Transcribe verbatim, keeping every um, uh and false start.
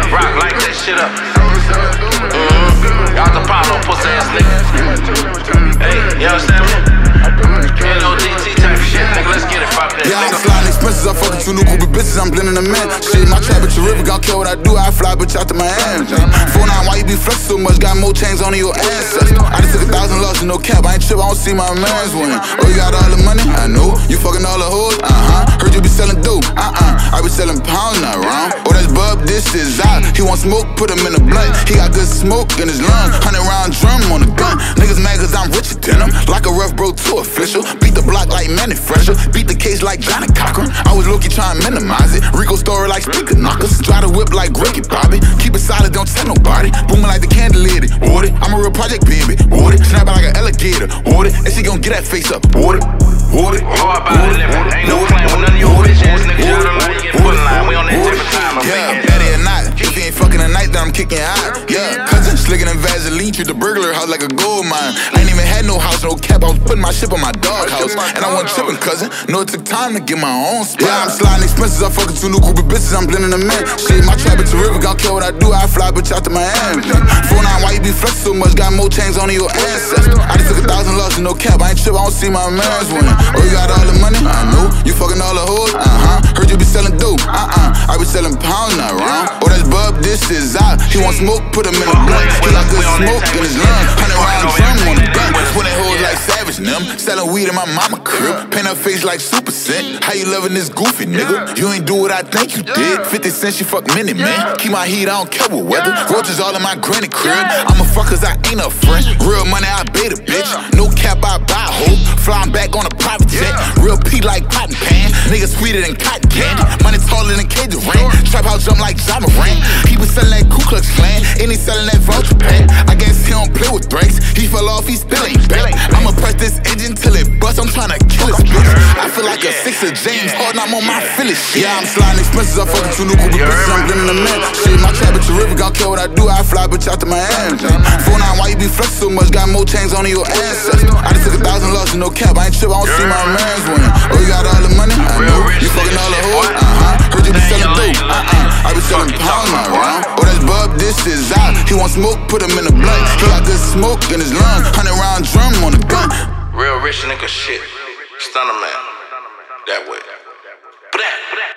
Rock, light that shit up. Mm-hmm. Y'all the problem, pussy ass nigga. Hey, you understand me? N O D T type shit, nigga. Let's get it, fuck that. Yeah, I'm sliding expenses, I'm fucking two new group of bitches, I'm blending them in. Shit, my trap at your river, gon' care what I do, I fly bitch out to Miami. four nine, why you be flexing so much? Got more chains on your ancestors. I just took a thousand losses, no cap, I ain't trip, I don't see my mans winning. Oh, you got all the money? I know. You fucking all the hoes? Uh-huh. Heard you be selling dope? Uh-uh. I be selling pounds, not round. Oh, that's Bub, this is out. He want smoke, put him in the blunt. He got good smoke in his lungs. Hundred round drum on the gun. Niggas mad cause I'm richer than him. Like a rough bro to official. Beat the block like Manny Fresher. Beat the case like Johnny Cochran. I was low-key trying to minimize it. Rico story like speaker knockers. Try to whip like Ricky Bobby. Keep it solid, don't tell nobody. Booming like the candle lady. Order. I'm a real project baby. Order. Snapping like an alligator. Order. And she gon' get that face up. Order. Order. All about the living. Ain't no playing with none of your bitch ass niggas. Y'all don't like you get put in line. We on that different time. Yeah, daddy or not. If he ain't fucking tonight, then I'm kicking out. Yeah, cousin slicking in Vaseline. Treat the burglar house like a gold mine. I ain't even had no house, no cap. I was putting my shit on my dog house. And I wasn't tripping, cousin. No, it took time to get my own spot. Yeah, I'm sliding expenses. I'm fucking two new group of bitches. I'm blending them in. Shit, my trap at the river. Gon' care what I do. I fly bitch out to Miami. four nine, why you be flexing so much? Got more chains on your ancestors. I just took a thousand losses, no cap. I ain't tripping. I don't see my mans winning. Oh, you got all the money? I know. You fucking all the hoes? Uh-huh. Heard you be selling dope? Uh-uh. I be selling pounds, not round. Oh, that's Bub, this is out. He want smoke, put him in the blunt. He got good smoke in his lungs. Hundred round drum on the gun. Pulling hoes like Savage and them. Selling weed in my mama crib. Paint her face like Super Cent. How you loving this goofy nigga? You ain't do what I think you did. fifty cents, you fuck Minute Man. Keep my heat, I don't care what weather. Roaches all in my granny crib. I'm a fuck cause I ain't a friend. Real money, I bait a bitch. No cap, I buy a hoe. Flying back on a private jet. Real P like cotton pan. Niggas sweeter than cotton candy. Money taller than K Durant. Trap house jump like John Moran. He was selling that Ku Klux Klan, and he selling that voucher pack. I guess he don't play with threats. He fell off, he still ain't back. I'ma press this engine till it busts. I'm tryna kill this bitch. I feel like a six of James Harden. I'm on my Philly shit. Yeah, I'm sliding expenses. I'm fucking two new group of bitches. I'm blending them in. Shit, my trap at your river. Gon' care what I do. I fly bitch out to Miami. four nine, why you be flexing so much? Got more chains on your ancestors. I just took a thousand losses, no cap. I ain't tripping. I don't see my mans winning. Oh, you got all the money? I know. You fucking all the hoes? Uh-huh. Heard you be selling dope? Uh-uh. I be selling pounds, not round. Oh, that's Bub, this is out. He want smoke, put him in the blunt. He got good smoke in his lungs. Hundred round drum on the gun. Real rich nigga shit. Stunner man. That way.